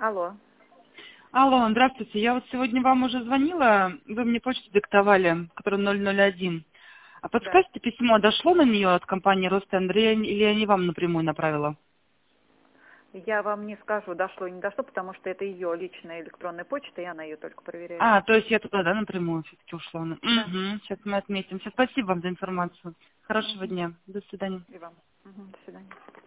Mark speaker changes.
Speaker 1: Алло.
Speaker 2: Алло, здравствуйте. Я вот сегодня вам уже звонила, вы мне почту диктовали, которая 001. А
Speaker 1: Да.
Speaker 2: подскажите, письмо дошло на нее от компании Ростендер или я не вам напрямую направила?
Speaker 1: Я вам не скажу, дошло или не дошло, потому что это ее личная электронная почта, и она ее только проверяет.
Speaker 2: А, то есть я туда, да, напрямую все-таки ушла.
Speaker 1: Да.
Speaker 2: Угу, сейчас мы отметим. Все, спасибо вам за информацию. Хорошего
Speaker 1: Мгм.
Speaker 2: дня. До свидания.
Speaker 1: И вам. Мгм. До свидания.